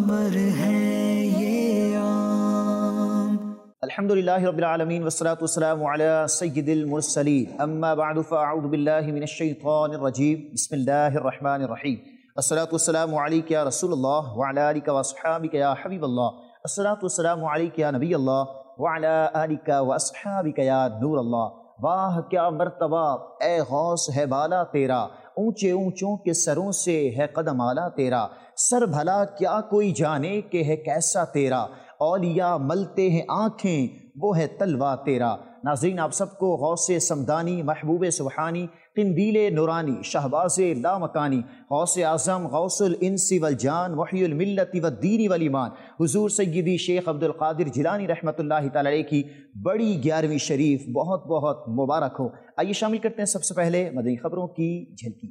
خبر ہے یہ عام۔ الحمدللہ رب العالمین والصلاة والسلام علی سید المرسلین، اما بعد فاعوذ باللہ من الشیطان الرجیم، بسم اللہ الرحمن الرحیم۔ الصلاة والسلام علیک یا رسول اللہ وعلی آلک واصحابک یا حبیب اللہ، الصلاة والسلام علیک یا نبی اللہ وعلی آلک واصحابک یا نور اللہ۔ واہ کیا مرتبہ اے غوث ہے بالا تیرا، اونچے اونچوں کے سروں سے ہے قدم اعلیٰ تیرا، سر بھلا کیا کوئی جانے کہ ہے کیسا تیرا، اولیاء ملتے ہیں آنکھیں وہ ہے تلوہ تیرا۔ ناظرین آپ سب کو غوث سمدانی، محبوب سبحانی، قندیل نورانی، شہباز لامکانی، غوث اعظم، غوث الانس والجان، محی الملت والدین والایمان، حضور سیدی شیخ عبد القادر جیلانی رحمۃ اللہ تعالی علیہ کی بڑی 11ویں شریف بہت بہت مبارک ہو۔ آئیے شامل کرتے ہیں سب سے پہلے مدنی خبروں کی جھلکی۔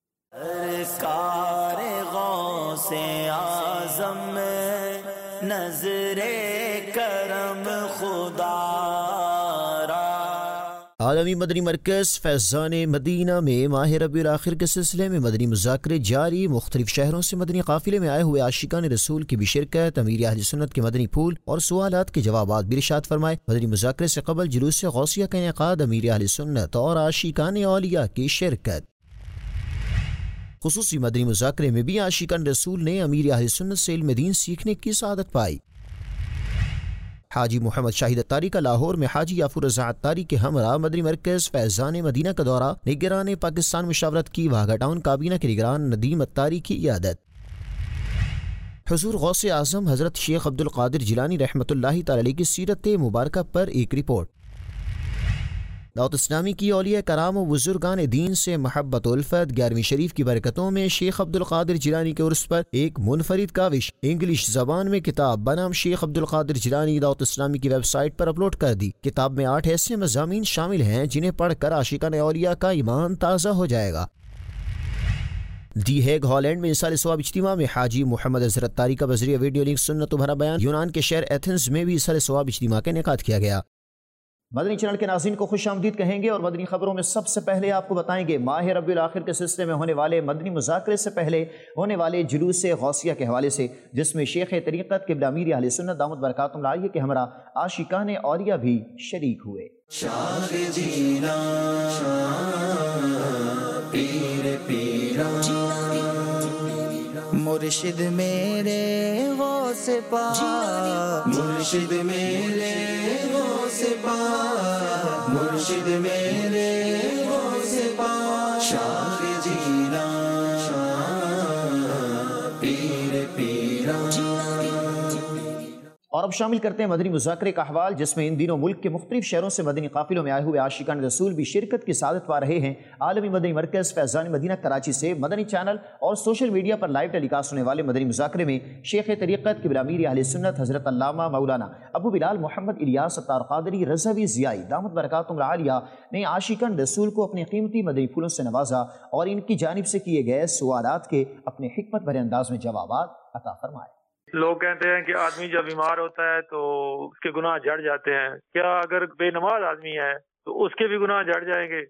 سرکار غوث اعظم میں نظر کرم خدا را۔ عالمی مدنی مرکز فیضان مدینہ میں ماہ ربیع الاخر کے سلسلے میں مدنی مذاکرے جاری، مختلف شہروں سے مدنی قافلے میں آئے ہوئے عاشقان رسول کی بھی شرکت، امیر اہل سنت کے مدنی پھول اور سوالات کے جوابات بھی ارشاد فرمائے۔ مدنی مذاکرے سے قبل جلوس غوثیہ کا انعقاد، امیر اہل سنت اور عاشقان اولیاء کی شرکت۔ خصوصی مدنی مذاکرے میں بھی عاشقان رسول نے امیر اہل سنت سے علم دین سیکھنے کی سعادت پائی۔ حاجی محمد شاہد اتاری کا لاہور میں حاجی یافور رضا اتاری کے ہمراہ مدنی مرکز فیضان مدینہ کا دورہ، نگران پاکستان مشاورت کی واگا ٹاؤن کابینہ کے نگران ندیم اتاری کی عیادت۔ حضور غوث اعظم حضرت شیخ عبد القادر جیلانی رحمۃ اللہ تعالی علیہ کی سیرت مبارکہ پر ایک رپورٹ۔ دعوت اسلامی کی اولیاء کرام و بزرگان دین سے محبت و الفت، 11ویں شریف کی برکتوں میں شیخ عبد القادر جیلانی کے عرس پر ایک منفرد کاوش انگلش زبان میں کتاب بنام شیخ عبد القادر جیلانی دعوت اسلامی کی ویب سائٹ پر اپلوڈ کر دی۔ کتاب میں 8 ایسے مضامین شامل ہیں جنہیں پڑھ کر عاشقان اولیاء کا ایمان تازہ ہو جائے گا۔ دی ہیگ ہالینڈ میں انصار ثواب اجتماع میں حاجی محمد اظہر اتاری کا بذریعہ ویڈیو لنک سنت و بھرا بیان۔ یونان کے شہر ایتھنز میں بھی انصار ثواب اجتماع کا انعقاد کیا گیا۔ مدنی چینل کے ناظرین کو خوش آمدید کہیں گے اور مدنی خبروں میں سب سے پہلے آپ کو بتائیں گے ماہ ربیع الاخر کے سلسلے میں ہونے والے مدنی مذاکرے سے پہلے ہونے والے جلوس غوثیہ کے حوالے سے، جس میں شیخ طریقت قبلہ امیر اہل سنت دامت برکاتہم العالیہ کے ہمراہ عاشقان اولیاء بھی شریک ہوئے۔ شاہ جینا پیر پیرا مرشد میرے غوث پاک، مرشد میرے غوث پاک، مرشد میرے غوث پاک، شاہ جینا پیر پیرا۔ اور اب شامل کرتے ہیں مدنی مذاکرے کا احوال، جس میں ان دنوں ملک کے مختلف شہروں سے مدنی قافلوں میں آئے ہوئے عاشقان رسول بھی شرکت کی سعادت پا رہے ہیں۔ عالمی مدنی مرکز فیضان مدینہ کراچی سے مدنی چینل اور سوشل میڈیا پر لائیو ٹیلی کاسٹ ہونے والے مدنی مذاکرے میں شیخ طریقت قبلہ امیر اہل سنت حضرت علامہ مولانا ابو بلال محمد الیاس اتار قادری رضوی ضیائی دامت برکاتہم العالیہ نے عاشقان رسول کو اپنے قیمتی مدنی پھولوں سے نوازا اور ان کی جانب سے کیے گئے سوالات کے اپنے حکمت بھرے انداز میں جوابات عطا فرمائے۔ لوگ کہتے ہیں کہ آدمی جب بیمار ہوتا ہے تو اس کے گناہ جھڑ جاتے ہیں، کیا اگر بے نماز آدمی ہے تو اس کے بھی گناہ جھڑ جائیں گے؟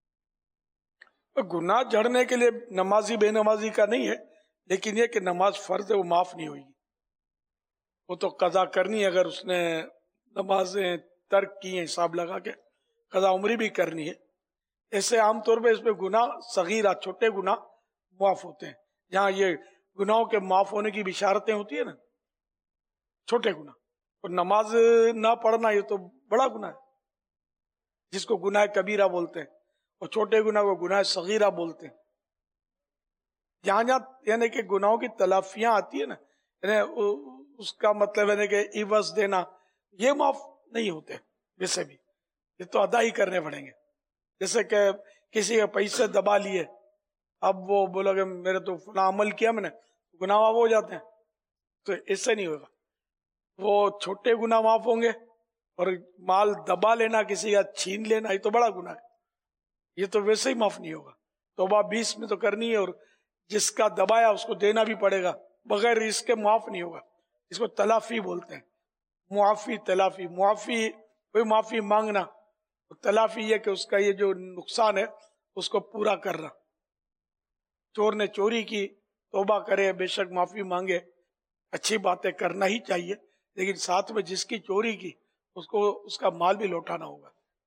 گناہ جھڑنے کے لیے نمازی بے نمازی کا نہیں ہے، لیکن یہ کہ نماز فرض ہے وہ معاف نہیں ہوئی گی، وہ تو قضا کرنی ہے۔ اگر اس نے نمازیں ترک کی ہیں حساب لگا کے، قضا عمری بھی کرنی ہے۔ ایسے عام طور پہ اس پہ گناہ صغیرہ چھوٹے گناہ معاف ہوتے ہیں، جہاں یہ گناہوں کے معاف ہونے کی بشارتیں ہوتی ہیں نا، چھوٹے گناہ۔ اور نماز نہ پڑھنا یہ تو بڑا گناہ ہے، جس کو گناہ کبیرہ بولتے ہیں، اور چھوٹے گناہ کو گناہ صغیرہ بولتے ہیں۔ جہاں جہاں یعنی کہ گناہوں کی تلافیاں آتی ہیں نا، یعنی اس کا مطلب ہے کہ عوض دینا، یہ معاف نہیں ہوتے ویسے بھی، یہ تو ادا ہی کرنے پڑیں گے۔ جیسے کہ کسی کے پیسے دبا لیے، اب وہ بولو کہ میرے تو فلاں عمل کیا میں نے، گناہ معاف ہو جاتے ہیں، تو اس سے نہیں ہوگا۔ وہ چھوٹے گناہ معاف ہوں گے، اور مال دبا لینا کسی کا چھین لینا یہ تو بڑا گناہ ہے، یہ تو ویسے ہی معاف نہیں ہوگا۔ توبہ 20 میں تو کرنی ہے، اور جس کا دبایا اس کو دینا بھی پڑے گا، بغیر اس کے معاف نہیں ہوگا۔ اس کو تلافی بولتے ہیں، معافی تلافی۔ معافی کوئی معافی مانگنا، تلافی یہ کہ اس کا یہ جو نقصان ہے اس کو پورا کرنا۔ چور نے چوری کی، توبہ کرے، بے شک معافی مانگے، اچھی باتیں کرنا ہی چاہیے، لیکن ساتھ میں جس کی چوری کی اس کو اس کا مال بھی لوٹانا ہوگا۔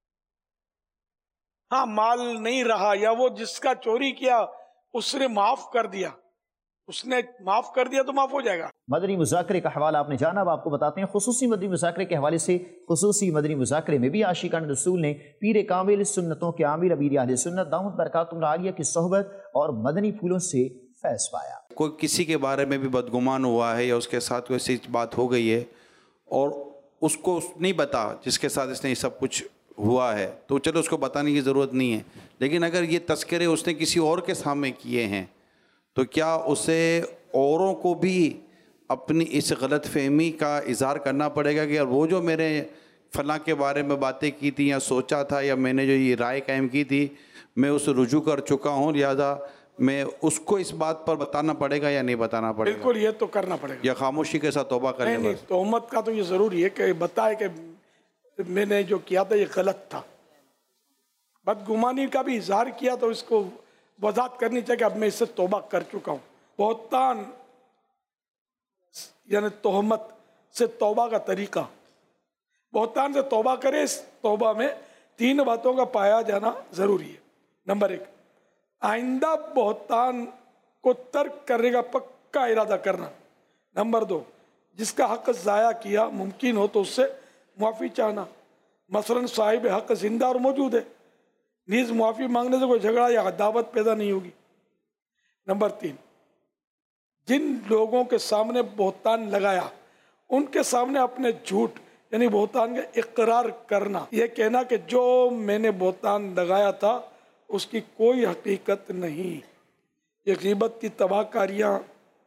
ہاں مال نہیں رہا، یا وہ جس کا چوری کیا اس نے معاف کر دیا، تو معاف ہو جائے گا۔ مدنی مذاکرے کا حوالہ آپ نے جانا، اب آپ کو بتاتے ہیں خصوصی مدنی مذاکرے کے حوالے سے۔ خصوصی مدنی مذاکرے میں بھی عاشقان رسول نے پیر کامل سنتوں کے عامل امیر اہل سنت دامت برکاتہم العالیہ کی صحبت اور مدنی پھولوں سے فیض پایا۔ کوئی کسی کے بارے میں بھی بدگمان ہوا ہے یا اس کے ساتھ کوئی ایسی بات ہو گئی ہے اور اس کو نہیں بتا جس کے ساتھ اس نے یہ سب کچھ ہوا ہے، تو چلو اس کو بتانے کی ضرورت نہیں ہے، لیکن اگر یہ تذکرے اس نے کسی اور کے سامنے کیے ہیں تو کیا اسے اوروں کو بھی اپنی اس غلط فہمی کا اظہار کرنا پڑے گا کہ وہ جو میرے فلاں کے بارے میں باتیں کی تھی یا سوچا تھا یا میں نے جو یہ رائے قائم کی تھی میں اسے رجوع کر چکا ہوں، لہذا میں اس کو اس بات پر بتانا پڑے گا یا نہیں بتانا پڑے گا؟ بالکل، یہ تو کرنا پڑے گا، یا خاموشی کے ساتھ توبہ کریں؟ نہیں، تہمت کا تو یہ ضروری ہے کہ بتائے کہ میں نے جو کیا تھا یہ غلط تھا۔ بدگمانی کا بھی اظہار کیا تو اس کو وضاحت کرنی چاہیے کہ اب میں اس سے توبہ کر چکا ہوں۔ بہتان یعنی تہمت سے توبہ کا طریقہ، بہتان سے توبہ کرے، اس توبہ میں 3 باتوں کا پایا جانا ضروری ہے۔ نمبر 1، آئندہ بہتان کو ترک کرنے کا پکا ارادہ کرنا۔ نمبر 2، جس کا حق ضائع کیا ممکن ہو تو اس سے معافی چاہنا، مثلا صاحب حق زندہ اور موجود ہے، نیز معافی مانگنے سے کوئی جھگڑا یا عداوت پیدا نہیں ہوگی۔ نمبر 3، جن لوگوں کے سامنے بہتان لگایا ان کے سامنے اپنے جھوٹ یعنی بہتان کا اقرار کرنا، یہ کہنا کہ جو میں نے بہتان لگایا تھا اس کی کوئی حقیقت نہیں۔ یہ غیبت کی تباہ کاریاں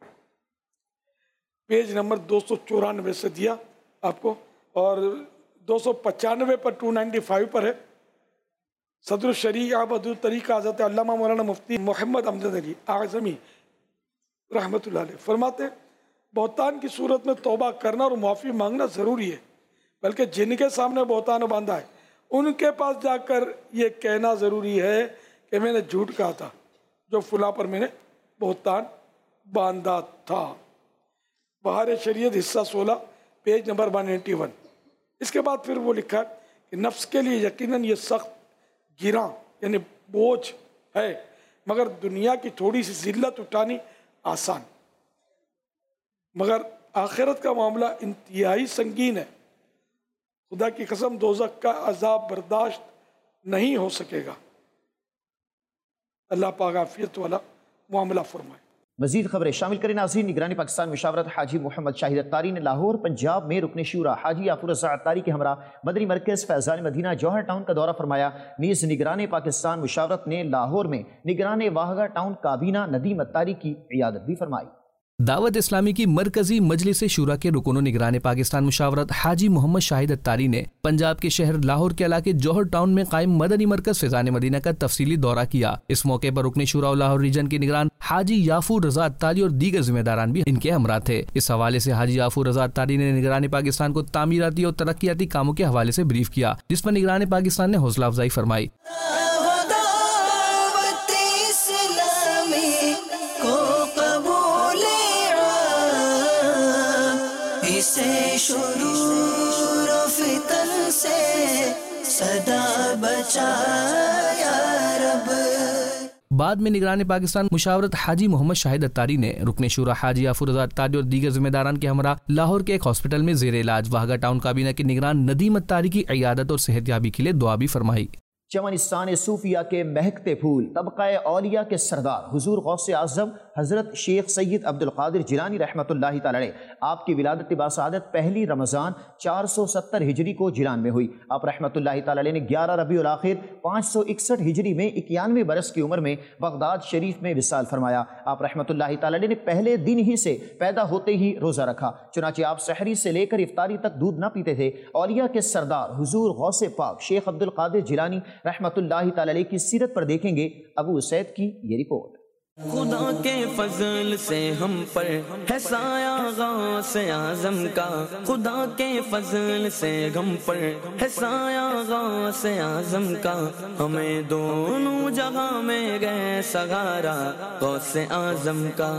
پیج نمبر 294 سے دیا آپ کو، اور 295 پر 295 پر ہے۔ صدر الشریعہ بدر طریقہ حضرت علامہ مولانا مفتی محمد امجد علی اعظمی رحمۃ اللہ علیہ فرماتے ہیں بہتان کی صورت میں توبہ کرنا اور معافی مانگنا ضروری ہے، بلکہ جن کے سامنے بہتان باندھا ہے ان کے پاس جا کر یہ کہنا ضروری ہے کہ میں نے جھوٹ کہا تھا جو فلاں پر میں نے بہتان باندھا تھا۔ بہار شریعت حصہ 16 پیج نمبر 191۔ اس کے بعد پھر وہ لکھا کہ نفس کے لیے یقیناً یہ سخت گراں یعنی بوجھ ہے، مگر دنیا کی تھوڑی سی ذلت اٹھانی آسان، مگر آخرت کا معاملہ انتہائی سنگین ہے۔ خدا کی قسم دوزخ کا عذاب برداشت نہیں ہو سکے گا۔ اللہ پاک عافیت والا معاملہ فرمائے۔ مزید خبریں شامل کریں ناظرین۔ نگرانی پاکستان مشاورت حاجی محمد شاہد اتاری نے لاہور پنجاب میں رکن شورا حاجی یافور رضا اتاری کے ہمراہ مدنی مرکز فیضان مدینہ جوہر ٹاؤن کا دورہ فرمایا۔ نیز نگران پاکستان مشاورت نے لاہور میں نگران واہگہ ٹاؤن کابینہ ندیم اتاری کی عیادت بھی فرمائی۔ دعوت اسلامی کی مرکزی مجلس شورا کے رکن و نگران پاکستان مشاورت حاجی محمد شاہد اتاری نے پنجاب کے شہر لاہور کے علاقے جوہر ٹاؤن میں قائم مدنی مرکز فیضان مدینہ کا تفصیلی دورہ کیا۔ اس موقع پر رکن شورا لاہور ریجن کے نگران حاجی یافور رضا اتاری اور دیگر ذمہ داران بھی ان کے ہمراہ تھے۔ اس حوالے سے حاجی یافور رضا اتاری نے نگران پاکستان کو تعمیراتی اور ترقیاتی کاموں کے حوالے سے بریف کیا، جس پر نگران پاکستان نے حوصلہ افزائی فرمائی۔ شرور و فتن سے صدا بچا یا رب۔ بعد میں نگران پاکستان مشاورت حاجی محمد شاہد اتاری نے رکن شورا حاجی یافور رضا اتاری اور دیگر ذمہ داران کے ہمراہ لاہور کے ایک ہاسپٹل میں زیر علاج واہگہ ٹاؤن کابینہ کے نگران ندیم اتاری کی عیادت اور صحت یابی کے لیے دعا بھی فرمائی۔ چمنستان صوفیہ کے مہکتے پھول طبقہ اولیاء کے سردار حضور غوث اعظم حضرت شیخ سید عبد القادر جیلانی رحمۃ اللہ تعالی علیہ آپ کی ولادت باسعادت پہلی رمضان 470 ہجری کو جیلان میں ہوئی۔ آپ رحمۃ اللہ تعالی علیہ نے 11 ربیع الاخر 561 ہجری میں 91 برس کی عمر میں بغداد شریف میں وصال فرمایا۔ آپ رحمۃ اللہ تعالی علیہ نے پہلے دن ہی سے پیدا ہوتے ہی روزہ رکھا، چنانچہ آپ سحری سے لے کر افطاری تک دودھ نہ پیتے تھے۔ اولیاء کے سردار حضور غوث پاک شیخ عبد القادر جیلانی رحمۃ اللہ تعالی علیہ کی سیرت پر دیکھیں گے ابو اسید کی یہ رپورٹ۔ خدا کے فضل سے ہم پر ہے سایہ غوث اعظم کا، خدا کے فضل سے ہم پر ہے سایہ غوث اعظم کا، ہمیں دونوں جگہ میں گئے سہارا غوث اعظم کا۔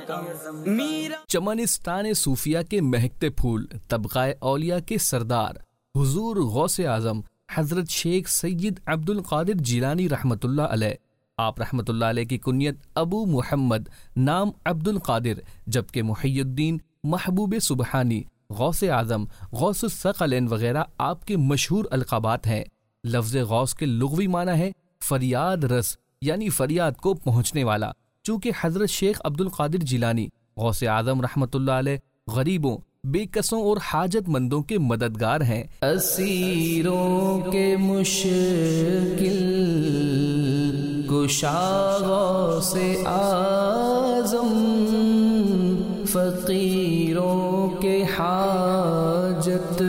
چمنستان صوفیہ کے مہکتے پھول، طبقہ اولیاء کے سردار حضور غوث اعظم حضرت شیخ سید عبد القادر جیلانی رحمۃ اللہ علیہ، آپ رحمۃ اللہ علیہ کی کنیت ابو محمد، نام عبد القادر، جبکہ محی الدین، محبوب سبحانی، غوث اعظم، غوث الثقلین وغیرہ آپ کے مشہور القابات ہیں۔ لفظ غوث کے لغوی معنی ہے فریاد رس، یعنی فریاد کو پہنچنے والا۔ چونکہ حضرت شیخ عبد القادر جیلانی غوث اعظم رحمۃ اللہ علیہ غریبوں، بے کسوں اور حاجت مندوں کے مددگار ہیں۔ اسیروں کے مشکل کشا غوث اعظم، فقیروں کے حاجت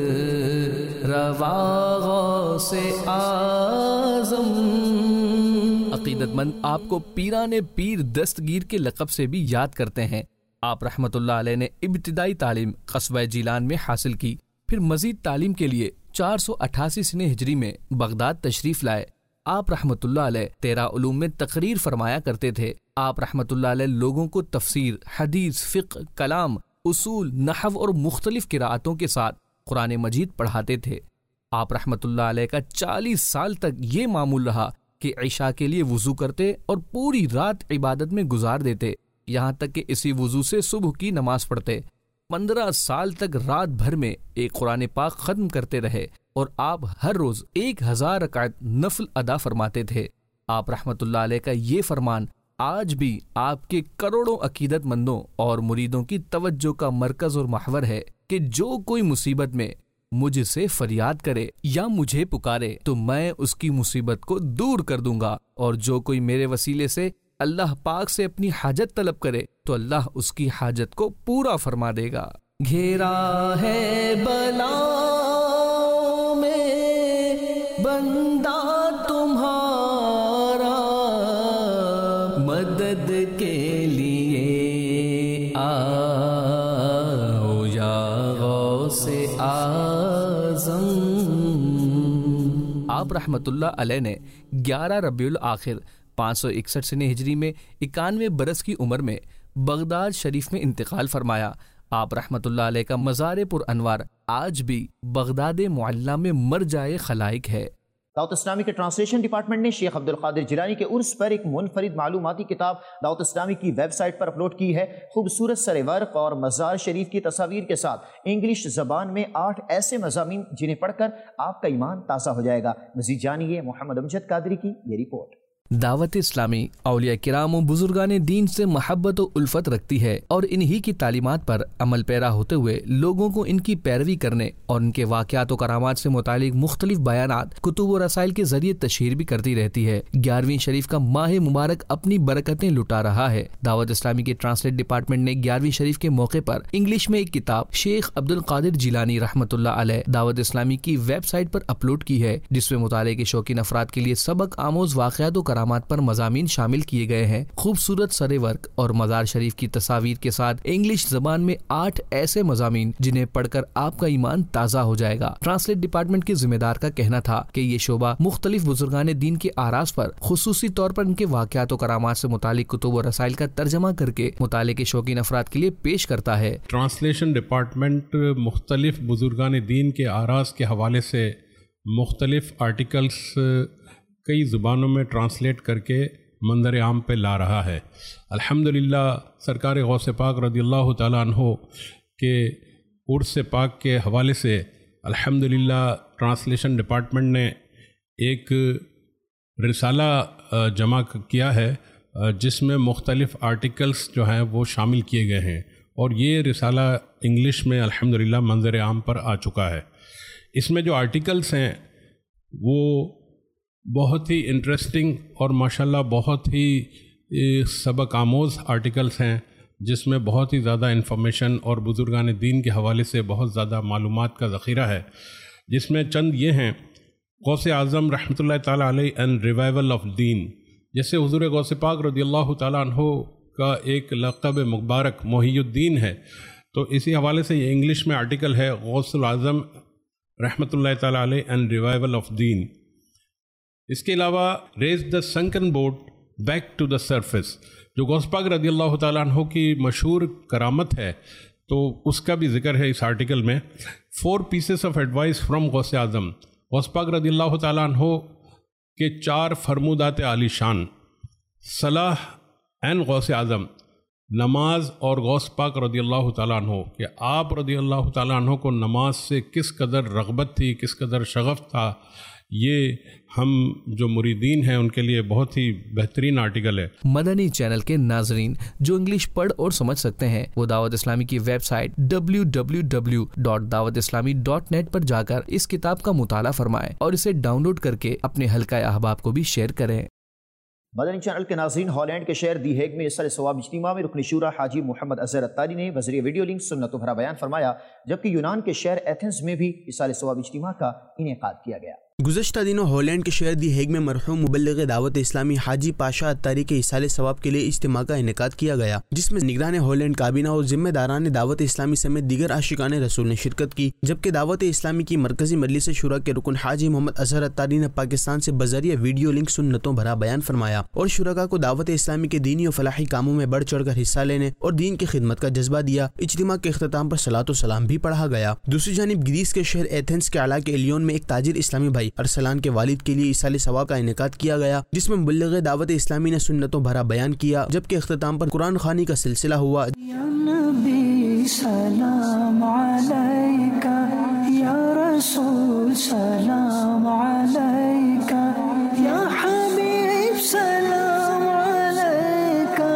روا غوث اعظم۔ عقیدت مند آپ کو پیران پیر دستگیر کے لقب سے بھی یاد کرتے ہیں۔ آپ رحمۃ اللہ علیہ نے ابتدائی تعلیم قصبہ جیلان میں حاصل کی، پھر مزید تعلیم کے لیے 488 سنہ ہجری میں بغداد تشریف لائے۔ آپ رحمۃ اللہ علیہ 13 علوم میں تقریر فرمایا کرتے تھے۔ آپ رحمۃ اللہ علیہ لوگوں کو تفسیر، حدیث، فقہ، کلام، اصول، نحو اور مختلف قراءتوں کے ساتھ قرآن مجید پڑھاتے تھے۔ آپ رحمۃ اللہ علیہ کا 40 سال تک یہ معمول رہا کہ عشاء کے لیے وضو کرتے اور پوری رات عبادت میں گزار دیتے، یہاں تک کہ اسی وضو سے صبح کی نماز پڑھتے۔ 15 سال تک رات بھر میں ایک قرآن پاک ختم کرتے رہے، اور آپ ہر روز 1000 رکعت نفل ادا فرماتے تھے۔ آپ رحمۃ اللہ علیہ کا یہ فرمان آج بھی آپ کے کروڑوں عقیدت مندوں اور مریدوں کی توجہ کا مرکز اور محور ہے کہ جو کوئی مصیبت میں مجھ سے فریاد کرے یا مجھے پکارے تو میں اس کی مصیبت کو دور کر دوں گا، اور جو کوئی میرے وسیلے سے اللہ پاک سے اپنی حاجت طلب کرے تو اللہ اس کی حاجت کو پورا فرما دے گا۔ گھیرا ہے بلا میں بندہ تمہارا، مدد کے لیے آؤ یا غوث اعظم۔ آپ رحمت اللہ علیہ نے 11 ربیع الآخر 561 سنہ ہجری میں 91 برس کی عمر میں بغداد شریف میں انتقال فرمایا۔ آپ رحمت اللہ علیہ کا مزار پر انوار آج بھی بغداد معلیٰ میں مرجع خلائق ہے۔ دعوت اسلامی کے ٹرانسلیشن ڈپارٹمنٹ نے شیخ عبد القادر جیلانی کے عرس پر ایک منفرد معلوماتی کتاب دعوت اسلامی کی ویب سائٹ پر اپلوڈ کی ہے۔ خوبصورت سر ورق اور مزار شریف کی تصاویر کے ساتھ انگلش زبان میں 8 ایسے مضامین جنہیں پڑھ کر آپ کا ایمان تازہ ہو جائے گا۔ مزید جانیے محمد امجد قادری کی یہ رپورٹ۔ دعوت اسلامی اولیاء کرام و بزرگان دین سے محبت و الفت رکھتی ہے، اور انہی کی تعلیمات پر عمل پیرا ہوتے ہوئے لوگوں کو ان کی پیروی کرنے اور ان کے واقعات و کرامات سے متعلق مختلف بیانات کتب و رسائل کے ذریعے تشہیر بھی کرتی رہتی ہے۔ 11ویں شریف کا ماہ مبارک اپنی برکتیں لٹا رہا ہے۔ دعوت اسلامی کے ٹرانسلیٹ ڈپارٹمنٹ نے 11ویں شریف کے موقع پر انگلش میں ایک کتاب شیخ عبد القادر جیلانی رحمۃ اللہ علیہ دعوت اسلامی کی ویب سائٹ پر اپلوڈ کی ہے، جس میں مطالعے کے شوقین افراد کے لیے سبق آموز واقعات و کرامات پر مضامین شامل کیے گئے ہیں۔ خوبصورت سر ورق اور مزار شریف کی تصاویر کے ساتھ انگلش زبان میں 8 ایسے مضامین جنہیں پڑھ کر آپ کا ایمان تازہ ہو جائے گا۔ ٹرانسلیٹ ڈپارٹمنٹ کے ذمہ دار کا کہنا تھا کہ یہ شعبہ مختلف بزرگان دین کے آراز پر خصوصی طور پر ان کے واقعات و کرامات سے متعلق کتب و رسائل کا ترجمہ کر کے مطالعے کے شوقین افراد کے لیے پیش کرتا ہے۔ ٹرانسلیشن ڈپارٹمنٹ مختلف بزرگان دین کے آراز کے حوالے سے مختلف آرٹیکلز کئی زبانوں میں ٹرانسلیٹ کر کے منظر عام پہ لا رہا ہے۔ الحمدللہ سرکار غوث پاک رضی اللہ تعالیٰ عنہ کے عرس پاک کے حوالے سے الحمدللہ ٹرانسلیشن ڈپارٹمنٹ نے ایک رسالہ جمع کیا ہے، جس میں مختلف آرٹیکلز جو ہیں وہ شامل کیے گئے ہیں، اور یہ رسالہ انگلش میں الحمدللہ منظر عام پر آ چکا ہے۔ اس میں جو آرٹیکلز ہیں وہ بہت ہی انٹرسٹنگ اور ماشاءاللہ بہت ہی سبق آموز آرٹیکلز ہیں، جس میں بہت ہی زیادہ انفارمیشن اور بزرگان دین کے حوالے سے بہت زیادہ معلومات کا ذخیرہ ہے، جس میں چند یہ ہیں: غوث اعظم رحمۃ اللہ تعالیٰ علیہ اینڈ ریوائول آف دین، جیسے حضور غوث پاک رضی اللہ تعالیٰ عنہ کا ایک لقب مبارک محی الدین ہے، تو اسی حوالے سے یہ انگلش میں آرٹیکل ہے غوث العظم رحمۃ اللہ تعالیٰ علیہ اینڈ ریوائول آف دین۔ اس کے علاوہ raise the sunken boat back to the surface, جو غوث پاک رضی اللہ تعالیٰ عنہ کی مشہور کرامت ہے، تو اس کا بھی ذکر ہے اس آرٹیکل میں۔ 4 pieces آف ایڈوائس فرام غوث اعظم، غوث پاک رضی اللہ تعالیٰ عنہ کے 4 فرمودات عالی شان۔ صلاح این غوث اعظم، نماز اور غوث پاک رضی اللہ تعالیٰ عنہ کہ آپ رضی اللہ تعالیٰ عنہ کو نماز سے کس قدر رغبت تھی، کس قدر شغف تھا، یہ ہم جو مریدین ہیں ان کے لیے بہت ہی بہترین آرٹیکل ہے۔ مدنی چینل کے ناظرین جو انگلش پڑھ اور سمجھ سکتے ہیں وہ دعوت اسلامی کی ویب سائٹ www.dawatislami.net پر جا کر اس کتاب کا مطالعہ فرمائیں اور اسے ڈاؤن لوڈ کر کے اپنے حلقہ احباب کو بھی شیئر کریں۔ مدنی چینل کے ناظرین، ہالینڈ کے شہر دی ہیگ میں اصلاح ثواب اجتماع میں رکن شورا حاجی محمد اظہر اتاری نے بذریعہ ویڈیو لنک سنتوں بھرا بیان فرمایا، جبکہ یونان کے شہر ایتھنز میں بھی اصلاح ثواب اجتماع کا انعقاد کیا گیا۔ گزشتہ دنوں ہالینڈ کے شہر دی ہیگ میں مرحوم مبلغ دعوت اسلامی حاجی پاشا اتاری کے ایصال ثواب کے لیے اجتماع کا انعقاد کیا گیا، جس میں نگران ہالینڈ کابینہ اور ذمہ داران دعوت اسلامی سمیت دیگر عاشقان رسول نے شرکت کی، جبکہ دعوت اسلامی کی مرکزی مجلس شورا کے رکن حاجی محمد اظہر اتاری نے پاکستان سے بذریعہ ویڈیو لنک سنتوں بھرا بیان فرمایا اور شرکاء کو دعوت اسلامی کے دینی و فلاحی کاموں میں بڑھ چڑھ کر حصہ لینے اور دین کی خدمت کا جذبہ دیا۔ اجتماع کے اختتام پر صلاۃ و سلام بھی پڑھا گیا۔ دوسری جانب گریس کے شہر ایتھنز کے علاقے ایلیون میں ایک تاجر اسلامی بھائی ارسلان کے والد کے لیے ایصال ثواب کا انعقاد کیا گیا، جس میں مبلغ دعوت اسلامی نے سنتوں بھرا بیان کیا، جبکہ اختتام پر قرآن خوانی کا سلسلہ ہوا۔ یا نبی سلام علیکہ، یا رسول سلام علیکہ، یا حبیب سلام علیکہ،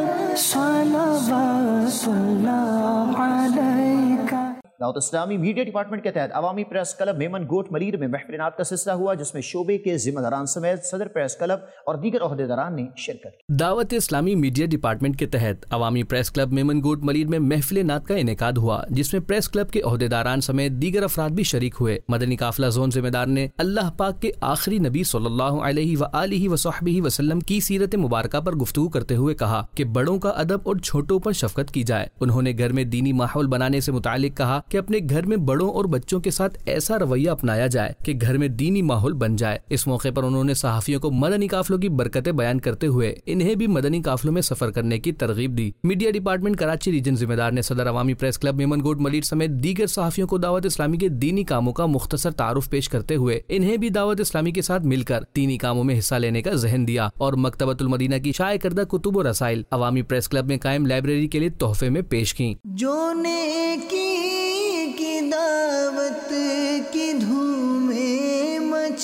صلوات اللہ علیکہ۔ دعوت اسلامی میڈیا ڈپارٹمنٹ کے تحت عوامی پریس کلب میمن گوٹ ملیر میں محفل نعت کا سلسلہ ہوا، جس میں شعبے کے ذمہ داران سمیت صدر پریس کلب اور دیگر عہدیداران نے شرکت کی۔ دعوت اسلامی میڈیا ڈپارٹمنٹ کے تحت عوامی پریس کلب میمن گوٹ ملیر میں محفل نعت کا انعقاد ہوا، جس میں پریس کلب کے عہدیداران سمیت دیگر افراد بھی شریک ہوئے۔ مدنی قافلہ زون ذمہ دار نے اللہ پاک کے آخری نبی صلی اللہ علیہ وآلہ وصحبہ وسلم کی سیرت مبارکہ پر گفتگو کرتے ہوئے کہا کہ بڑوں کا ادب اور چھوٹوں پر شفقت کی جائے۔ انہوں نے گھر میں دینی ماحول بنانے سے متعلق کہا کہ اپنے گھر میں بڑوں اور بچوں کے ساتھ ایسا رویہ اپنایا جائے کہ گھر میں دینی ماحول بن جائے۔ اس موقع پر انہوں نے صحافیوں کو مدنی قافلوں کی برکتیں بیان کرتے ہوئے انہیں بھی مدنی قافلوں میں سفر کرنے کی ترغیب دی۔ میڈیا ڈپارٹمنٹ کراچی ریجن ذمہ دار نے صدر عوامی پریس کلب میمن گوٹ ملیر سمیت دیگر صحافیوں کو دعوت اسلامی کے دینی کاموں کا مختصر تعارف پیش کرتے ہوئے انہیں بھی دعوت اسلامی کے ساتھ مل کر دینی کاموں میں حصہ لینے کا ذہن دیا اور مکتبۃ المدینہ کی شائع کردہ کتب و رسائل عوامی پریس کلب میں قائم لائبریری کے لیے تحفے میں پیش کی۔ جو نیکی کی دعوت کی دھومیں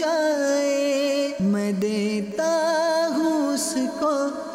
مچائے، میں دیتا ہوں اس کو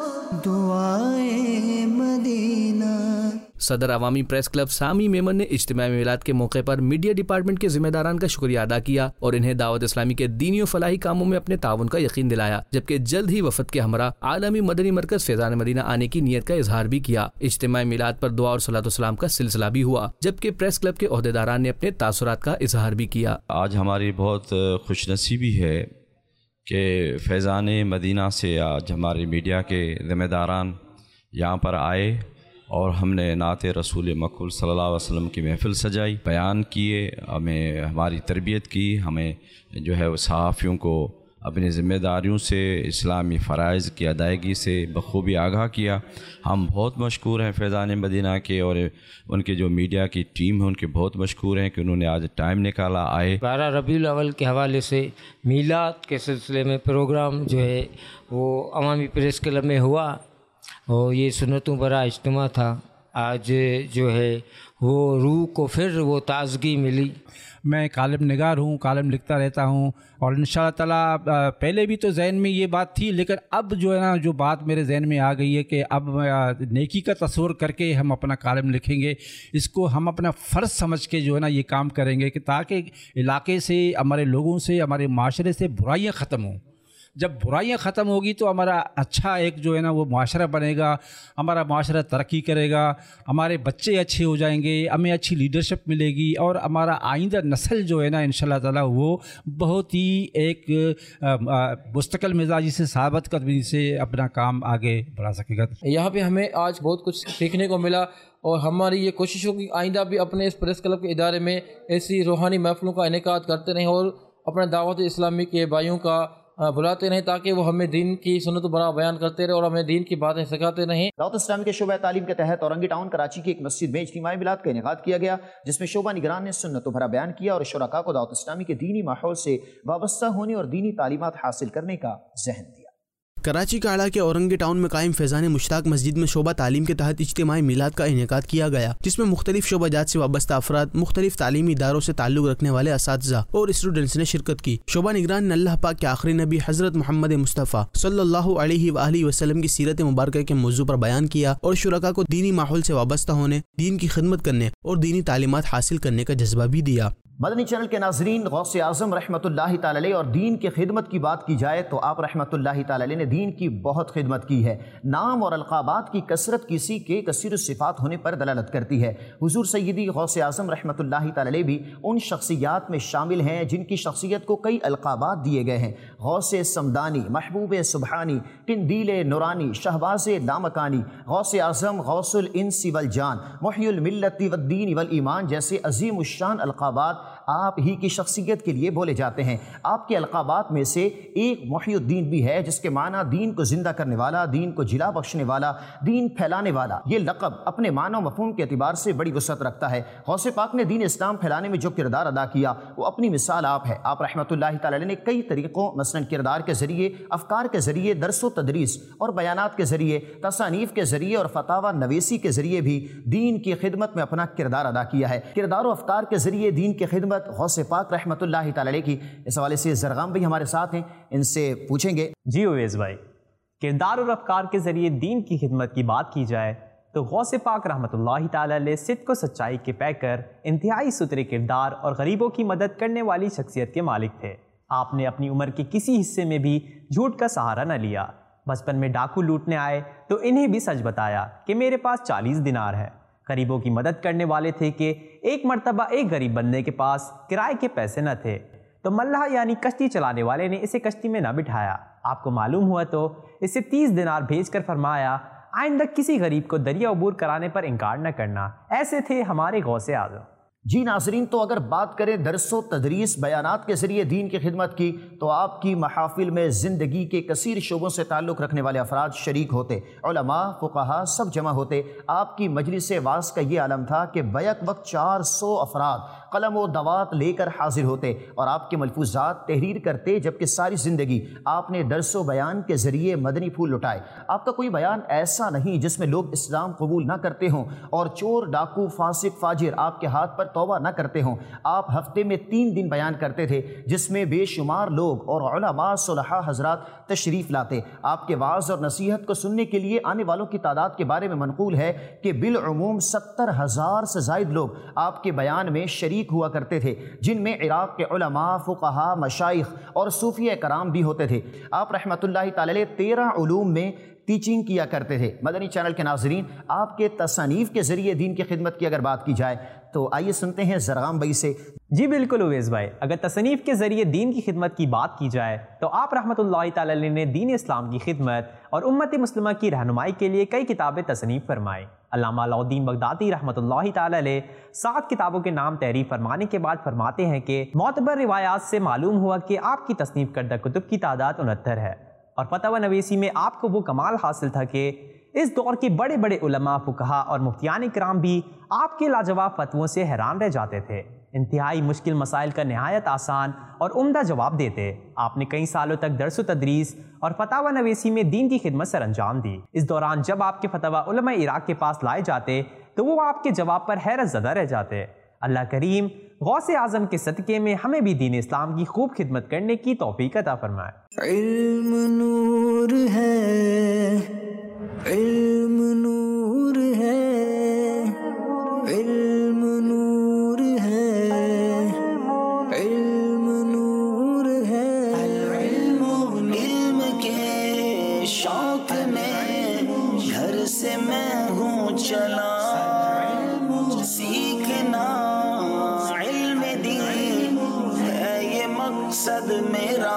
دعائیں مدینہ۔ صدر عوامی پریس کلب سامی میمن نے اجتماع میلاد کے موقع پر میڈیا ڈپارٹمنٹ کے ذمہ داران کا شکریہ ادا کیا اور انہیں دعوت اسلامی کے دینی و فلاحی کاموں میں اپنے تعاون کا یقین دلایا، جبکہ جلد ہی وفد کے ہمراہ عالمی مدنی مرکز فیضان مدینہ آنے کی نیت کا اظہار بھی کیا۔ اجتماع میلاد پر دعا اور صلاۃ و سلام کا سلسلہ بھی ہوا، جبکہ پریس کلب کے عہدیداران نے اپنے تاثرات کا اظہار بھی کیا۔ آج ہماری بہت خوش نصیبی ہے کہ فیضان مدینہ سے آج ہمارے میڈیا کے ذمہ داران یہاں پر آئے اور ہم نے نعت رسول مقبول صلی اللہ علیہ وسلم کی محفل سجائی، بیان کیے، ہمیں ہماری تربیت کی، ہمیں جو ہے وہ صحافیوں کو اپنی ذمہ داریوں سے، اسلامی فرائض کی ادائیگی سے بخوبی آگاہ کیا۔ ہم بہت مشکور ہیں فیضان مدینہ کے اور ان کے جو میڈیا کی ٹیم ہے ان کے بہت مشکور ہیں کہ انہوں نے آج ٹائم نکالا آئے۔ 12 ربیع الاول کے حوالے سے میلاد کے سلسلے میں پروگرام جو ہے وہ عوامی پریس کلب میں ہوا اور یہ سنتوں بھرا اجتماع تھا۔ آج جو ہے وہ روح کو پھر وہ تازگی ملی۔ میں کالم نگار ہوں، کالم لکھتا رہتا ہوں اور انشاءاللہ تعالیٰ پہلے بھی تو ذہن میں یہ بات تھی، لیکن اب جو ہے نا جو بات میرے ذہن میں آ گئی ہے کہ اب نیکی کا تصور کر کے ہم اپنا کالم لکھیں گے، اس کو ہم اپنا فرض سمجھ کے جو ہے نا یہ کام کریں گے کہ تاکہ علاقے سے، ہمارے لوگوں سے، ہمارے معاشرے سے برائیاں ختم ہوں۔ जब बुराइयां ख़त्म होगी तो हमारा अच्छा एक जो है ना वो मुआशरा बनेगा, हमारा मुआशरा तरक्की करेगा, हमारे बच्चे अच्छे हो जाएंगे, हमें अच्छी लीडरशिप मिलेगी और हमारा आइंदा नस्ल जो है ना इंशाल्लाह ताला वो बहुत ही एक मुस्तकिल मिजाजी से साबित कदमी से अपना काम आगे बढ़ा सकेगा। यहाँ पे हमें आज बहुत कुछ सीखने को मिला और हमारी ये कोशिश होगी आइंदा भी अपने इस प्रेस क्लब के इदारे में ऐसी रूहानी महफिलों का इनेकाद करते रहें और अपने दावत इस्लामी के भाइयों का बुलाते रहें ताकि वो हमें दीन की सुन्नत बरा बयान करते रहे और हमें दीन की बातें सिखाते रहें। दावत इस्लामी के शोबा तालीम के तहत औरंगी टाउन कराची की एक मस्जिद में इज्तिमाई मिलाद का इनेकाद किया गया, जिसमें शोबा निगरान ने सुन्नत भरा बयान किया और शुरका को दावत इस्लामी के दीनी माहौल से वाबस्ता होने और दीनी तालीमात हासिल करने का ज़हन दिया। कराची के आड़ा के औरंगी टाउन में कायम फैज़ान मुश्ताक मस्जिद में शोबा तालीम के तहत इज्तिमाई मिलाद का इनेकाद किया गया, जिसमें मुख्तलिफ शोबाजात से वाबस्ता अफराद, मुख्तलिफ तालीमी इदारों से ताल्लुक़ रखने वाले असातिज़ा और स्टूडेंट्स ने शिरकत की। शोबा निगरान ने अल्लाह पाक के आखिरी नबी हज़रत मोहम्मद मुस्तफ़ा सल्लल्लाहु अलैहि वसल्लम की सीरत मुबारक के मौजू पर बयान किया और शुरका को दीनी माहौल से वाबस्ता होने, दीन की खिदमत करने और दीनी तालीमात हासिल करने का जज्बा भी दिया। मदनी चैनल के नाजरीन, गौसे आज़म रहमतुल्लाहि ताला अलैह और दीन की खिदमत की बात की जाए तो आप रहमतुल्लाहि ताला अलैह ने दीन की बहुत खिदमत की है। नाम और अलक़ाबात की कसरत किसी के कसीर सिफ़ात होने पर दलालत करती है। हुज़ूर सय्यदी गौसे आज़म रहमतुल्लाहि ताला अलैह भी उन शख्सियात में शामिल हैं जिनकी शख्सियत को कई अलक़ाबात दिए गए हैं। गौसे समदानी, महबूब सुबहानी, किंदील नूरानी, शहबाज लामकानी, गौसे आज़म, गौसुल इंसी वल जान, मुहय्युल मिल्लति वद्दीन वल ईमान जैसे अज़ीम उश्शान अलक़ाबात आप ही की शख्सियत के लिए बोले जाते हैं। आपके अलक़ाबात में से एक मुहय्युद्दीन भी है, जिसके माना दीन को ज़िंदा करने वाला, दीन को जिला बख्शने वाला, दीन फैलाने वाला। ये लक़ब अपने मानो मफ़हूम के एतबार से बड़ी वसअत रखता है। गौसे पाक ने दीन इस्लाम फैलाने में जो किरदार अदा किया वो अपनी मिसाल आप है। आप रहमतुल्लाहि ताला अलैह ने कई तरीक़ों मसलन किरदार के ज़रिए, अफ़कार के ज़रिए, दर्स व तदरीस और बयानात के ज़रिए, तसानीफ़ के ज़रिए और फतावा नवेसी के ज़रिए भी दीन की खिदमत में अपना किरदार अदा किया है। किरदार व अफ़कार के ज़रिए दीन की खिदमत गौसे पाक रहमतुल्लाहि ताला अलैह की। इस हवाले से ज़रगाम भाई हमारे साथ हैं, इनसे पूछेंगे। जी उवैस भाई, किरदार और अफ़कार के ज़रिए दीन की खिदमत की बात की जाए तो गौसे पाक रहमतुल्लाहि ताला अलैह सिद्क़ व सच्चाई के पैकर, इंतहाई सुथरे किरदार और गरीबों की मदद करने वाली शख्सियत के मालिक थे। आपने अपनी उम्र के किसी हिस्से में भी झूठ का सहारा न लिया। बचपन में डाकू लूटने आए तो इन्हें भी सच बताया कि मेरे पास 40 दिनार है। गरीबों की मदद करने वाले थे कि एक मर्तबा एक गरीब बंदे के पास किराए के पैसे न थे तो मल्लाह यानी कश्ती चलाने वाले ने इसे कश्ती में न बिठाया। आपको मालूम हुआ तो इसे 30 दिनार भेजकर फरमाया आइंदा किसी गरीब को दरिया अबूर कराने पर इनकार न करना। ऐसे थे हमारे गौसे आज़म। जी नाज़रीन, तो अगर बात करें दरसो तदरीस बयानात के ज़रिए दीन की खिदमत की तो आपकी महफिल में ज़िंदगी के कसीर शोबों से ताल्लुक़ रखने वाले अफराद शरीक होते, उलमा फ़ुक़हा सब जमा होते। आपकी मजलिस वाज़ का ये आलम था कि बैक वक्त 400 अफराद कलम व दवात लेकर हाजिर होते और आपके मलफूज़ात तहरीर करते, जबकि सारी ज़िंदगी आपने दरसो बयान के ज़रिए मदनी फूल लुटाए। आपका कोई बयान ऐसा नहीं जिसमें लोग इस्लाम कबूल ना करते हों और चोर डाकू फासिक फाजिर आपके हाथ पर तौबा ना करते हों। आप हफ्ते में 3 दिन बयान करते थे जिसमें बेशुमार लोग और उलमा सुलहा हजरात तशरीफ़ लाते। आपके वाज़ और नसीहत को सुनने के लिए आने वालों की तादाद के बारे में मनक़ूल है कि बिलउमूम 70,000 से ज़ायद लोग आपके बयान में शरीक हुआ करते थे, जिनमें इराक़ के उलमा, फ़ुक़हा, मशाइख़ और सूफ़िया कराम भी होते थे। आप रहमतुल्लाहि ताला अलैह 13 उलूम में टीचिंग किया करते थे। मदनी चैनल के नाज़रीन, आपके तसानीफ़ के ज़रिए दीन की खिदमत की अगर बात की जाए तो आइए सुनते हैं ज़रगाम भाई से। जी बिल्कुल उवैस भाई, अगर तसनीफ़ के ज़रिए दीन की खिदमत की बात की जाए तो आप रहमतुल्लाहि ताला अलैह ने दीन इस्लाम की खिदमत और उम्मत मुस्लिमा की रहनुमाई के लिए कई किताबें तसनीफ़ फरमाई। अल्लामा अलाउद्दीन बगदादी रहमतुल्लाहि ताला अलैह 7 किताबों के नाम तहरीर फरमाने के बाद फरमाते हैं कि मोतबर रिवायात से मालूम हुआ कि आपकी तसनीफ़ करदा कुतुब की तादाद 69 है और फतवा नवीसी में आपको वो कमाल हासिल था कि इस दौर के बड़े बड़े उलमा, फुकहा और मुफ्तियान इकराम भी आपके लाजवाब फतवों से हैरान रह जाते थे। इंतहाई मुश्किल मसाइल का नहायत आसान और उम्दा जवाब देते। आपने कई सालों तक दर्स व तदरीस और फतावा नवीसी में दीन की खिदमत सर अंजाम दी। इस दौरान जब आपके फतवा उलमा इराक के पास लाए जाते तो वो आपके जवाब पर हैरत ज़दा रह जाते। अल्लाह करीम गौसे आज़म के सदक़े में हमें भी दीन इस्लाम की खूब खिदमत करने की तौफीक अता फरमाए। इल्म नूर है, इल्म नूर है, इल्म नूर है, इल्म नूर है, इल्म سے میں ہوں چلا سیکھنا علم دین ہے یہ مقصد میرا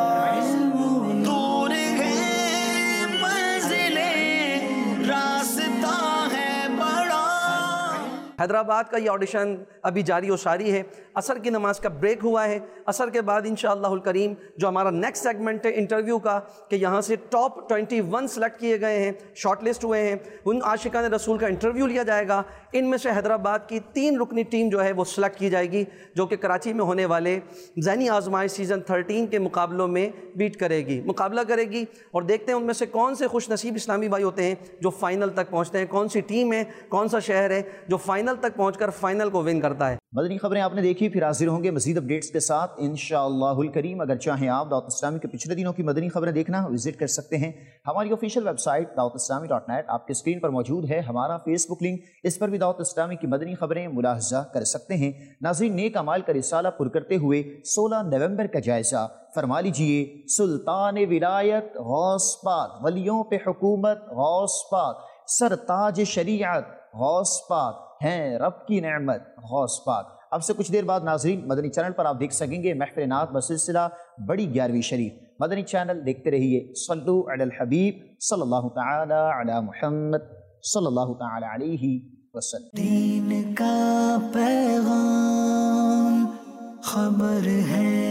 دور ہے منزلیں راستہ ہے بڑا. حیدرآباد کا یہ آڈیشن ابھی جاری و ساری ہے. عصر کی نماز کا بریک ہوا ہے. عصر کے بعد انشاءاللہ الکریم جو ہمارا نیکسٹ سیگمنٹ ہے انٹرویو کا کہ یہاں سے ٹاپ 21 سلیکٹ کیے گئے ہیں, شارٹ لسٹ ہوئے ہیں, ان عاشقان رسول کا انٹرویو لیا جائے گا. ان میں سے حیدرآباد کی 3 رکنی ٹیم جو ہے وہ سلیکٹ کی جائے گی جو کہ کراچی میں ہونے والے ذہنی آزمائش سیزن 13 کے مقابلوں میں مقابلہ کرے گی اور دیکھتے ہیں ان میں سے کون سے خوش نصیب اسلامی بھائی ہوتے ہیں جو فائنل تک پہنچتے ہیں, کون سی ٹیم ہے, کون سا شہر ہے جو فائنل تک پہنچ کر فائنل کو ون کرتا ہے. مدنی خبریں آپ نے دیکھی, پھر حاضر ہوں گے مزید اپڈیٹس کے ساتھ انشاءاللہ الکریم. اگر چاہیں آپ دعوت اسلامی کے پچھلے دنوں کی مدنی خبریں دیکھنا وزٹ کر سکتے ہیں. ہماری آفیشیل ویب سائٹ dawat-islami.net آپ کے اسکرین پر موجود ہے. ہمارا فیس بک لنک, اس پر بھی دعوت اسلامی کی مدنی خبریں ملاحظہ کر سکتے ہیں. ناظرین, نیک اعمال کا رسالہ پر کرتے ہوئے 16 نومبر کا جائزہ فرما لیجئے. سلطان ولایت غوث پاک, ولیوں پہ حکومت غوث پاک, سرتاج شریعت غوث پاک ہیں, رب کی نعمت غوث پاک. اب سے کچھ دیر بعد ناظرین مدنی چینل پر آپ دیکھ سکیں گے محفل نعت بسلسلہ بڑی 11ویں شریف. مدنی چینل دیکھتے رہیے. صلو علی الحبیب صلی اللہ تعالی علی محمد صلی اللہ تعالی علیہ وسلم. دین کا پیغام خبر ہے